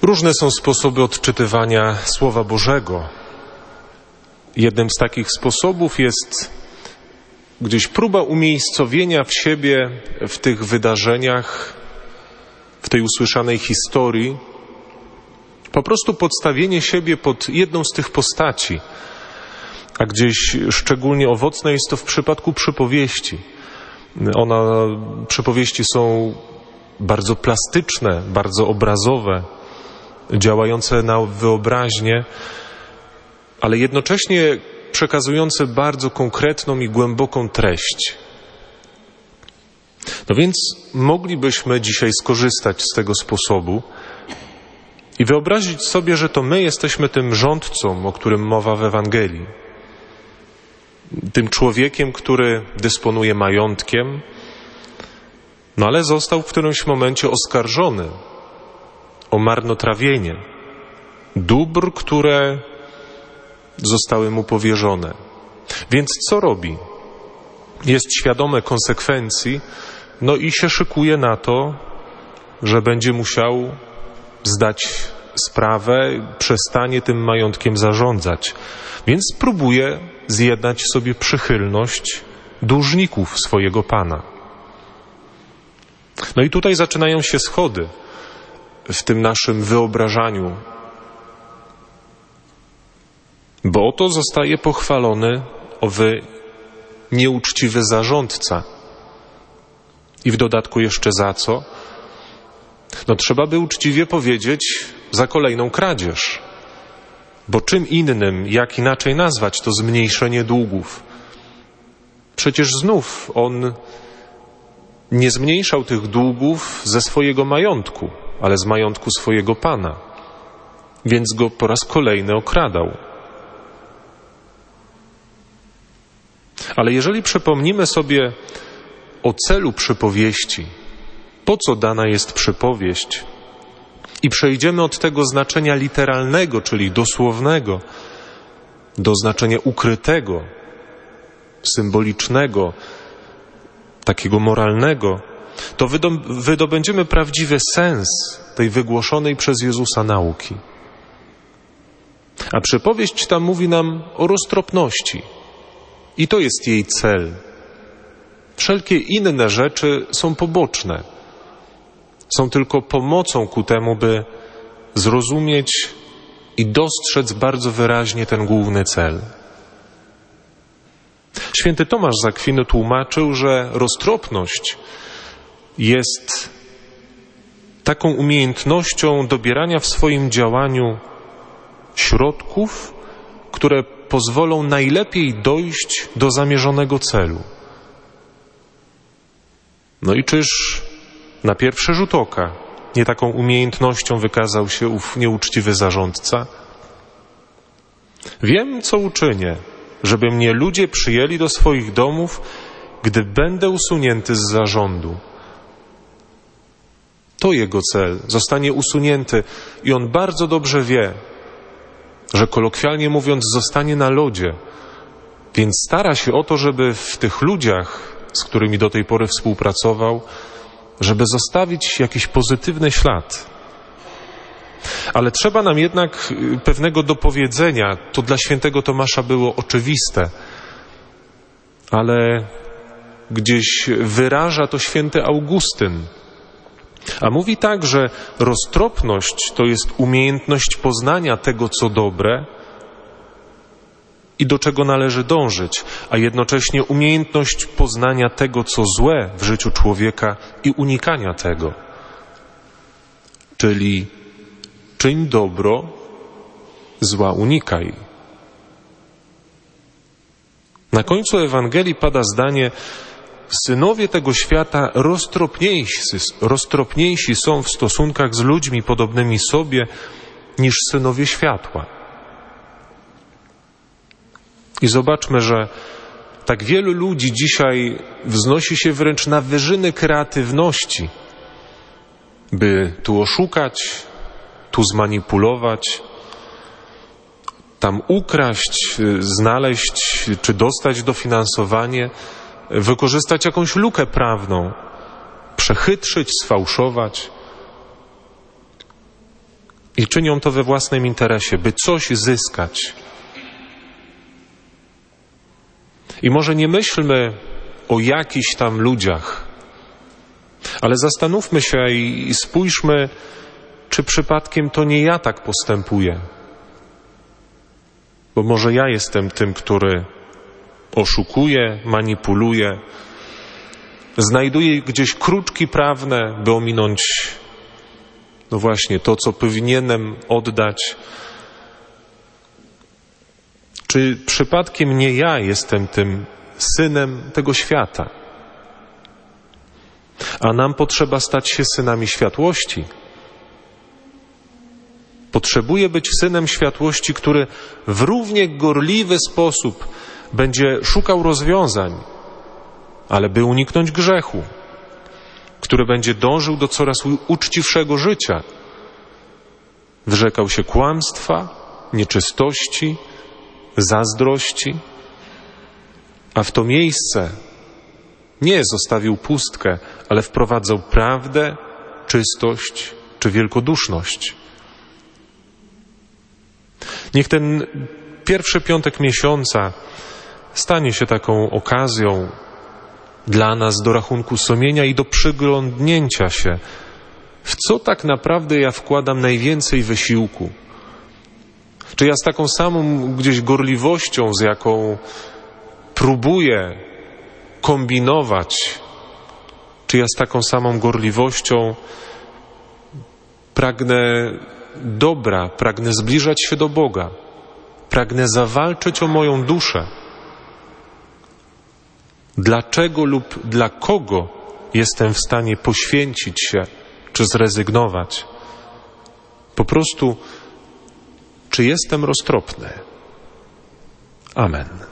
Różne są sposoby odczytywania Słowa Bożego. Jednym z takich sposobów jest gdzieś próba umiejscowienia w siebie w tych wydarzeniach, w tej usłyszanej historii, po prostu podstawienie siebie pod jedną z tych postaci, a gdzieś szczególnie owocne jest to w przypadku przypowieści. Przypowieści są bardzo plastyczne, bardzo obrazowe, działające na wyobraźnię, ale jednocześnie przekazujące bardzo konkretną i głęboką treść. No więc moglibyśmy dzisiaj skorzystać z tego sposobu i wyobrazić sobie, że to my jesteśmy tym rządcą, o którym mowa w Ewangelii. Tym człowiekiem, który dysponuje majątkiem, no ale został w którymś momencie oskarżony o marnotrawienie dóbr, które zostały mu powierzone. Więc co robi? Jest świadomy konsekwencji, no i się szykuje na to, że będzie musiał zdać sprawę, przestanie tym majątkiem zarządzać. Więc próbuje zjednać sobie przychylność dłużników swojego Pana. No i tutaj zaczynają się schody w tym naszym wyobrażaniu, bo oto zostaje pochwalony owy nieuczciwy zarządca. I w dodatku jeszcze za co? No trzeba by uczciwie powiedzieć, za kolejną kradzież. Bo czym innym, jak inaczej nazwać to zmniejszenie długów? Przecież znów on nie zmniejszał tych długów ze swojego majątku, ale z majątku swojego Pana. Więc go po raz kolejny okradał. Ale jeżeli przypomnimy sobie o celu przypowieści, po co dana jest przypowieść, i przejdziemy od tego znaczenia literalnego, czyli dosłownego, do znaczenia ukrytego, symbolicznego, takiego moralnego, to wydobędziemy prawdziwy sens tej wygłoszonej przez Jezusa nauki. A przypowieść ta mówi nam o roztropności. I to jest jej cel. Wszelkie inne rzeczy są poboczne. Są tylko pomocą ku temu, by zrozumieć i dostrzec bardzo wyraźnie ten główny cel. Święty Tomasz z Akwinu tłumaczył, że roztropność jest taką umiejętnością dobierania w swoim działaniu środków, które pozwolą najlepiej dojść do zamierzonego celu. No i czyż na pierwszy rzut oka nie taką umiejętnością wykazał się ów nieuczciwy zarządca? Wiem, co uczynię, żeby mnie ludzie przyjęli do swoich domów, gdy będę usunięty z zarządu. To jego cel, zostanie usunięty i on bardzo dobrze wie, że kolokwialnie mówiąc zostanie na lodzie, więc stara się o to, żeby w tych ludziach, z którymi do tej pory współpracował, żeby zostawić jakiś pozytywny ślad. Ale trzeba nam jednak pewnego dopowiedzenia. To dla świętego Tomasza było oczywiste, ale gdzieś wyraża to święty Augustyn. A mówi tak, że roztropność to jest umiejętność poznania tego, co dobre i do czego należy dążyć, a jednocześnie umiejętność poznania tego, co złe w życiu człowieka i unikania tego. Czyli czyń dobro, zła unikaj. Na końcu Ewangelii pada zdanie: synowie tego świata roztropniejsi są w stosunkach z ludźmi podobnymi sobie niż synowie światła. I zobaczmy, że tak wielu ludzi dzisiaj wznosi się wręcz na wyżyny kreatywności, by tu oszukać, tu zmanipulować, tam ukraść, znaleźć czy dostać dofinansowanie, wykorzystać jakąś lukę prawną, przechytrzyć, sfałszować. I czynią to we własnym interesie, by coś zyskać. I może nie myślmy o jakichś tam ludziach, ale zastanówmy się i spójrzmy, czy przypadkiem to nie ja tak postępuję. Bo może ja jestem tym, który oszukuje, manipuluje, znajduje gdzieś kruczki prawne, by ominąć no właśnie to, co powinienem oddać. Czy przypadkiem nie ja jestem tym synem tego świata? A nam potrzeba stać się synami światłości. Potrzebuję być synem światłości, który w równie gorliwy sposób będzie szukał rozwiązań, ale by uniknąć grzechu, który będzie dążył do coraz uczciwszego życia. Wyrzekał się kłamstwa, nieczystości, zazdrości, a w to miejsce nie zostawił pustkę, ale wprowadzał prawdę, czystość czy wielkoduszność. Niech ten pierwszy piątek miesiąca stanie się taką okazją dla nas do rachunku sumienia i do przyglądnięcia się, w co tak naprawdę ja wkładam najwięcej wysiłku. Czy ja z taką samą gdzieś gorliwością, z jaką próbuję kombinować, czy ja z taką samą gorliwością pragnę dobra, pragnę zbliżać się do Boga, pragnę zawalczyć o moją duszę. Dlaczego lub dla kogo jestem w stanie poświęcić się czy zrezygnować? Po prostu, czy jestem roztropny? Amen.